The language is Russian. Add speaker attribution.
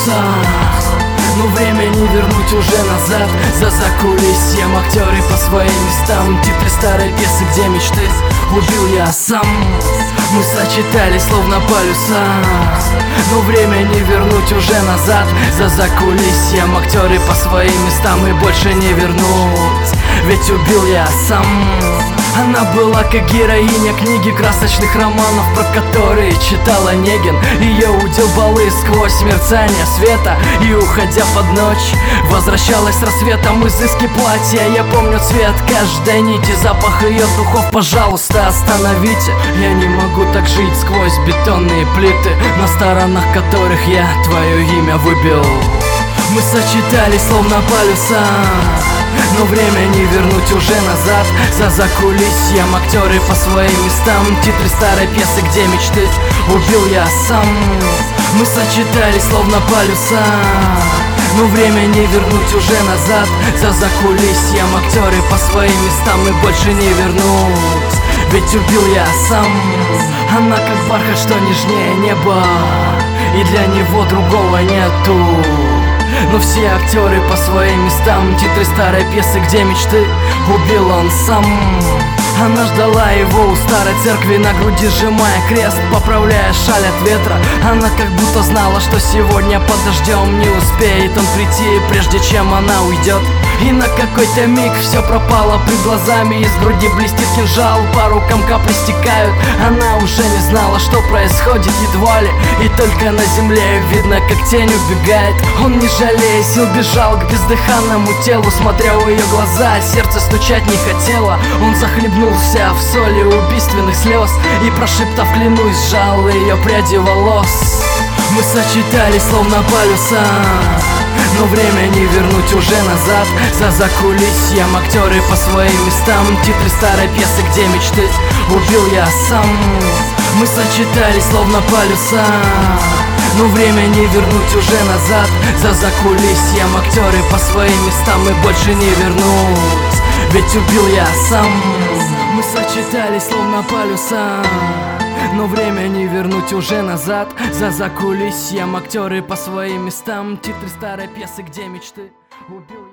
Speaker 1: полюса. Но время не вернуть уже назад. За закулисьем актеры по своим местам. Титры старой пьесы, где мечты убил я сам. Мы сочетались словно полюса. Но время не вернуть уже назад. За закулисьем актеры по своим местам. И больше не вернуть, ведь убил я сам. Она была как героиня книги красочных романов, про которые читал Онегин. Ее удел балы сквозь мерцание света. И уходя под ночь, возвращалась с рассветом. Изыски платья, я помню цвет каждой нити, запах ее духов. Пожалуйста, остановите, я не могу так жить сквозь бетонные плиты, на сторонах которых я твое имя выбил. Мы сочетались словно полюса. Но время не вернуть уже назад. За закулисьем актеры по своим местам. Титры старой пьесы, где мечты убил я сам. Мы сочетались словно полюса. Но время не вернуть уже назад. За закулисьем актеры по своим местам. И больше не вернуть, ведь убил я сам. Она как бархат, что нежнее неба, и для него другого нету. Но все актеры по своим местам. Титры старой пьесы, где мечты убил он сам. Она ждала его у старой церкви, на груди сжимая крест, поправляя шаль от ветра. Она как будто знала, что сегодня под дождем не успеет он прийти, прежде чем она уйдет. И на какой-то миг все пропало пред глазами. Из груди блестит кинжал, по рукам капли стекают. Она уже не знала, что происходит, едва ли. И только на земле видно, как тень убегает. Он, не жалея сил, бежал к бездыханному телу, смотря в ее глаза, сердце стучать не хотело. Он захлебнулся в соли убийственных слез и, прошептав клянусь, сжал ее пряди волос. Мы сочетались словно полюса. Но время не вернуть уже назад. За закулисьем актеры по своим местам. Титры старой пьесы, где мечты убил я сам. Мы сочетались словно полюса. Но время не вернуть уже назад. За закулисьем актеры по своим местам. И больше не вернуть, ведь убил я сам. Мы сочетались словно полюса. Но время не вернуть уже назад. За закулисьем актеры по своим местам. Титры старой пьесы, где мечты убил